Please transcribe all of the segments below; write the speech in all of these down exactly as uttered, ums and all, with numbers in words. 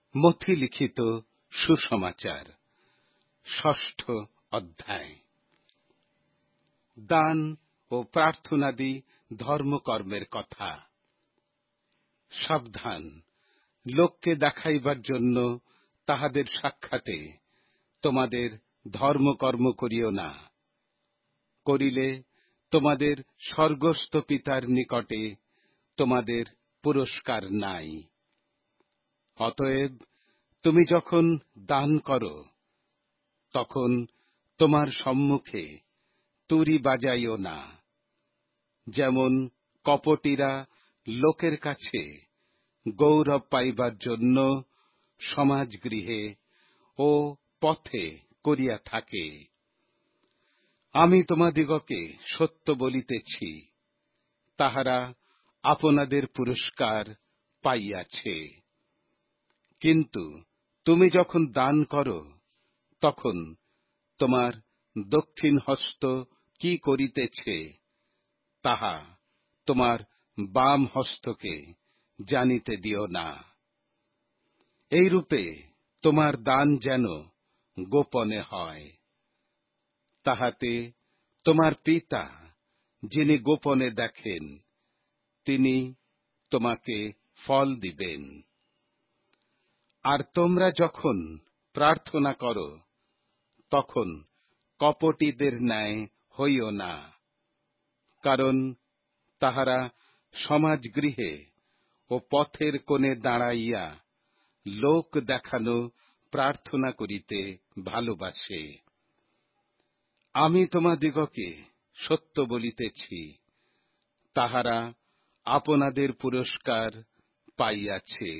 মথি লিখিত সুসমাচার ষষ্ঠ অধ্যায়। দান ও প্রার্থনাদি ধর্মকর্মের কথা। সাবধান, লোককে দেখাইবার জন্য তাহাদের সাক্ষাতে তোমাদের ধর্মকর্ম করিও না, করিলে তোমাদের স্বর্গস্থ পিতার নিকটে তোমাদের পুরস্কার নাই। অতএব তুমি যখন দান করো, তখন তোমার সম্মুখে তুরি বাজাইও না, যেমন কপটীরা লোকের কাছে গৌরব পাইবার জন্য সমাজগৃহে ও পথে করিয়া থাকে। আমি তোমাদিগকে সত্য বলিতেছি, তাহারা আপনাদের পুরস্কার পাইয়াছে। কিন্তু তুমি যখন দান করো, তখন তোমার দক্ষিণ হস্ত কি করিতেছে, তাহা তোমার বাম হস্তকে জানিতে দিও না। এইরূপে তোমার দান যেন গোপনে হয়, তাহাতে তোমার পিতা যিনি গোপনে দেখেন, তিনি তোমাকে ফল দিবেন। আর তোমরা যখন প্রার্থনা করো, তখন কপটীদের ন্যায় হইও না, কারণ তাহারা সমাজগৃহে ও পথের কোণে দাঁড়াইয়া লোক দেখানো প্রার্থনা করিতে ভালোবাসে। আমি তোমাদিগকে সত্য বলিতেছি, তাহারা আপনাদের পুরস্কার পাইয়াছে।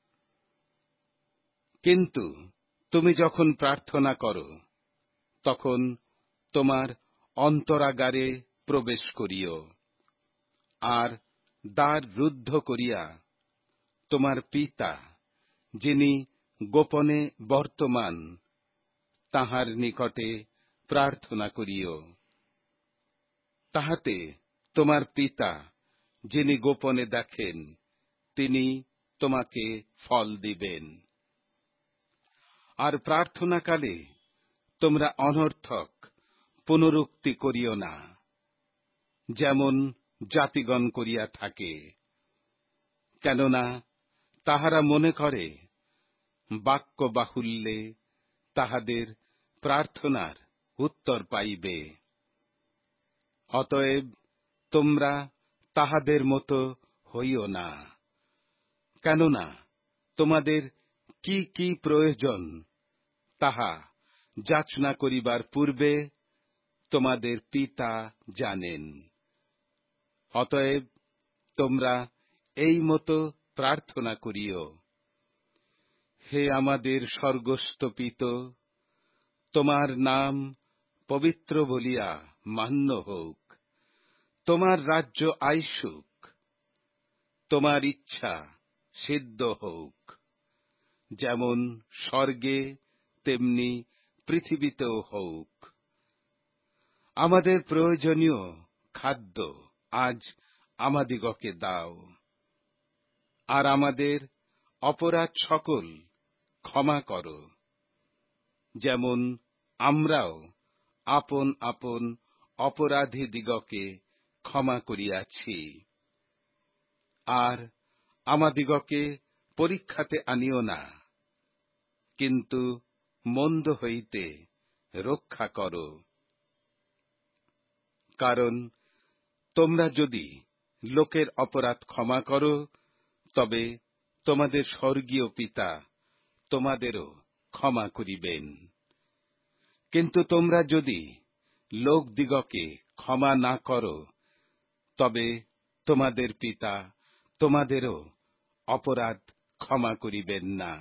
কিন্তু তুমি যখন প্রার্থনা করো, তখন তোমার অন্তরাগারে প্রবেশ করিও, আর দ্বার রুদ্ধ করিয়া তোমার পিতা যিনি গোপনে বর্তমান, তাহার নিকটে প্রার্থনা করিও। তাহাতে তোমার পিতা যিনি গোপনে দেখেন, তিনি তোমাকে ফল দিবেন। আর প্রার্থনাকালে তোমরা অনর্থক পুনরুক্তি করিও না, যেমন জাতিগণ করিয়া থাকে। কেননা তাহারা মনে করে, বাক্য বাহুল্যে তাহাদের প্রার্থনার উত্তর পাইবে। অতএব তোমরা তাহাদের মতো হইও না। কেননা তোমাদের কি কি প্রয়োজন, তাহা যাচনা করিবার পূর্বে তোমাদের পিতা জানেন। অতএব তোমরা এই মতো প্রার্থনা করিও: হে আমাদের স্বর্গস্থ পিতা, তোমার নাম পবিত্র বলিয়া মান্য হোক। তোমার রাজ্য আইসুক। তোমার ইচ্ছা সিদ্ধ হোক, যেমন স্বর্গে তেমনি পৃথিবীতেও হোক। আমাদের প্রয়োজনীয় খাদ্য আজ আমাদিগকে দাও, আর আমাদের অপরাধ সকল ক্ষমা করো, যেমন আমরাও আপন আপন অপরাধীদিগকে ক্ষমা করিয়াছি। আর আমাদিগকে পরীক্ষাতে আনিও না, কিন্তু মন্দ হইতে রক্ষা করো। কারণ তোমরা যদি লোকের অপরাধ ক্ষমা করো, তবে তোমাদের স্বর্গীয় পিতা তোমাদেরও ক্ষমা করিবেন। কিন্তু তোমরা যদি লোকদিগকে ক্ষমা না করো, তবে তোমাদের পিতা তোমাদেরও অপরাধ ক্ষমা করিবেন না।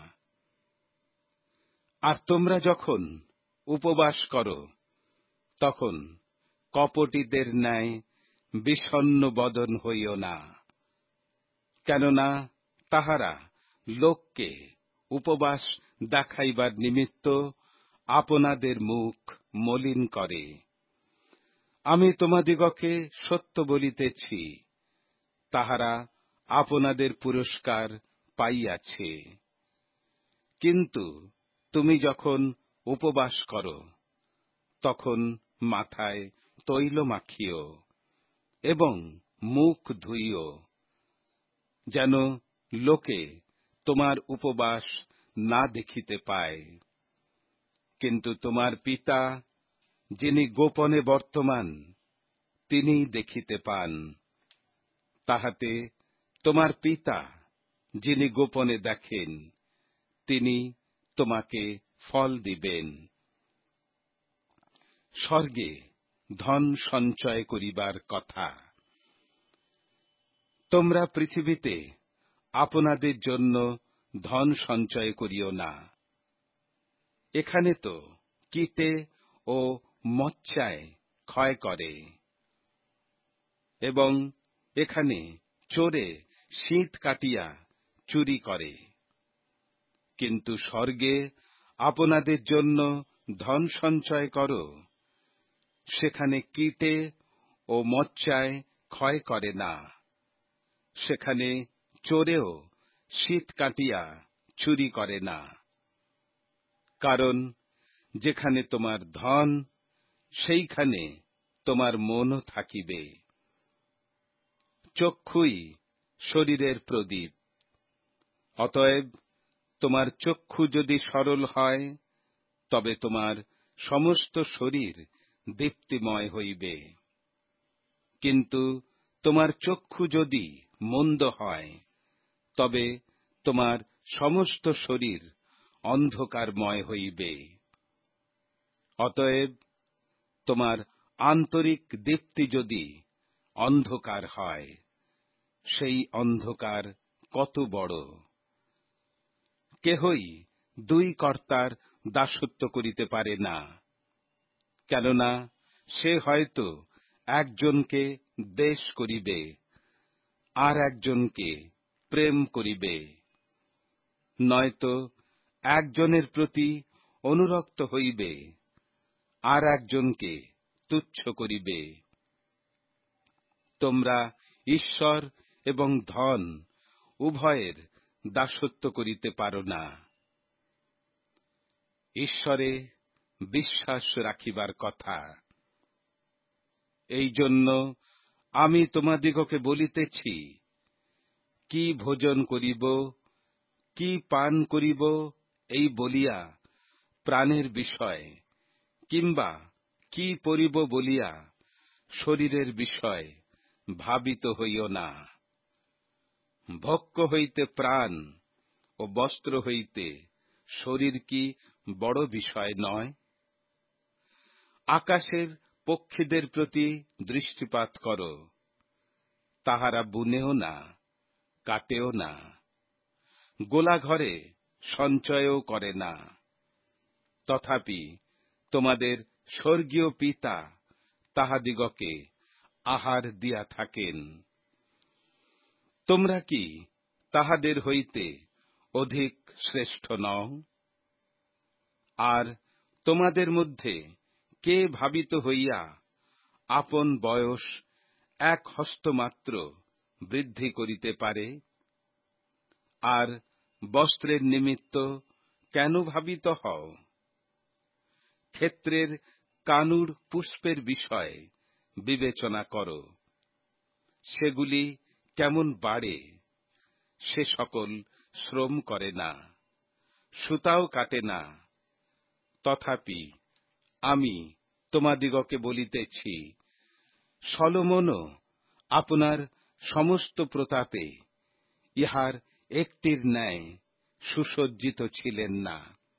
আর তোমরা যখন উপবাস করো, তখন কপটীদের ন্যায় বিষণ্ণ বদন হইও না, কেননা তাহারা লোককে উপবাস দেখাইবার নিমিত্ত আপনাদের মুখ মলিন করে। আমি তোমাদিগকে সত্য বলিতেছি, তাহারা আপনাদের পুরস্কার পাইয়াছে। কিন্তু তুমি যখন উপবাস করো, তখন মাথায় তৈল মাখিও এবং মুখ ধুইও, যেন লোকে তোমার উপবাস না দেখিতে পায়। কিন্তু তোমার পিতা, যিনি গোপনে বর্তমান, তিনিই দেখিতে পান। তাহাতে তোমার পিতা, যিনি গোপনে দেখেন, তিনি তোমাকে ফল দিবেন। স্বর্গে ধন সঞ্চয় করিবার কথা। তোমরা পৃথিবীতে আপনাদের জন্য ধন সঞ্চয় করিও না। এখানে তো কীটে ও মচ্ছায় ক্ষয় করে, এবং এখানে চোরে শীত কাটিয়া চুরি করে। কিন্তু স্বর্গে আপনাদের জন্য ধন সঞ্চয় করো, সেখানে কীটে ও মচ্ছায় ক্ষয় করে না, সেখানে চোরেও শীত কাটিয়া চুরি করে না। কারণ যেখানে তোমার ধন, সেইখানে তোমার মনও থাকিবে। চক্ষুই শরীরের প্রদীপ। অতএব তোমার চক্ষু যদি সরল হয়, তবে তোমার সমস্ত শরীর দীপ্তিময় হইবে। কিন্তু তোমার চক্ষু যদি মন্দ হয়, তবে তোমার সমস্ত শরীর অন্ধকারময় হইবে। অতএব তোমার আন্তরিক দীপ্তি যদি অন্ধকার হয়, সেই অন্ধকার কত বড়! কেহই দুই কর্তার দাসত্ব করিতে পারে না, কেননা সে হয়তো একজনকে দ্বেষ করিবে, আর একজনকে প্রেম করিবে, নয়তো একজনের প্রতি অনুরক্ত হইবে, আর একজনকে তুচ্ছ করিবে। তোমরা ঈশ্বর এবং ধন উভয়ের দাসত্ব করিতে পারো না। ঈশ্বরে বিশ্বাস রাখিবার কথা। এই জন্য আমি তোমাদিগকে বলিতেছি, কি ভোজন করিব, কি পান করিব, এই বলিয়া প্রাণের বিষয়, কিংবা কি পরিব বলিয়া শরীরের বিষয় ভাবিত হইও না। ভক্ষ্য হইতে প্রাণ ও বস্ত্র হইতে শরীর কি বড় বিষয় নয়? আকাশের পক্ষীদের প্রতি দৃষ্টিপাত করো, তাহারা বুনেও না, কাটেও না, গোলাঘরে সঞ্চয়ও করে না, তথাপি তোমাদের স্বর্গীয় পিতা তাহাদিগকে আহার দিয়া থাকেন। তোমরা কি তাহাদের হইতে অধিক শ্রেষ্ঠ নও? আর তোমাদের মধ্যে কে ভাবিত হইয়া আপন বয়স এক হস্তমাত্র বৃদ্ধি করিতে পারে? আর বস্ত্রের নিমিত্ত কেন ভাবিত হও? ক্ষেত্রের কানুর পুষ্পের বিষয় বিবেচনা করো, সেগুলি কেমন বাড়ে, সে সকল শ্রম করে না, সুতাও কাটে না। তথাপি আমি তোমাদিগকে বলিতেছি, সলোমনও আপনার সমস্ত প্রতাপে ইহার একটির ন্যায় সুসজ্জিত ছিলেন না।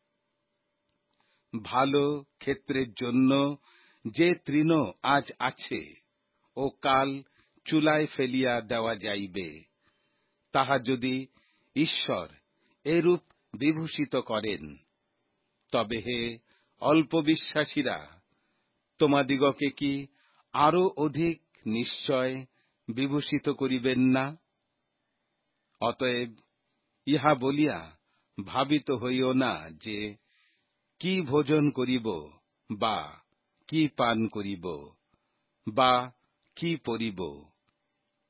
ভালো ক্ষেত্রের জন্য যে তৃণ আজ আছে ও কাল চুলায় ফেলিয়া দেওয়া যাইবে, তাহা যদি ঈশ্বর এরূপ বিভূষিত করেন, তবে হে অল্প বিশ্বাসীরা, তোমাদিগকে কি আরো অধিক নিশ্চয় বিভূষিত করিবেন না? অতএব ইহা বলিয়া ভাবিত হইও না যে, কি ভোজন করিব, বা কি পান করিব, বা কি পরিব।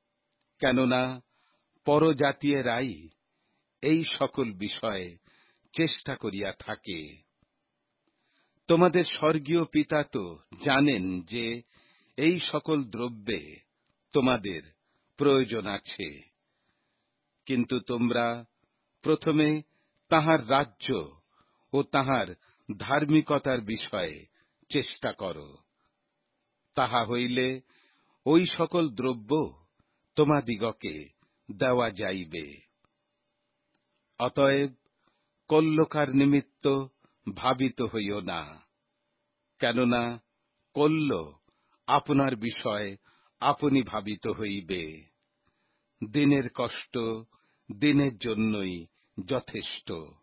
কেননা পরজাতীয়রাই এই সকল বিষয়ে চেষ্টা করিয়া থাকে। তোমাদের স্বর্গীয় পিতা তো জানেন যে এই সকল দ্রব্যে তোমাদের প্রয়োজন আছে, কিন্তু তোমরা প্রথমে তাঁহার রাজ্য ও তাঁহার ধার্মিকতার বিষয়ে চেষ্টা করো, তাহা হইলে ওই সকল দ্রব্য তোমাদিগকে দেওয়া যাইবে। অতএব কল্যকার নিমিত্ত ভাবিত হইও না, কেননা কল্য আপনার বিষয় আপনি ভাবিত হইবে। দিনের কষ্ট দিনের জন্যই যথেষ্ট।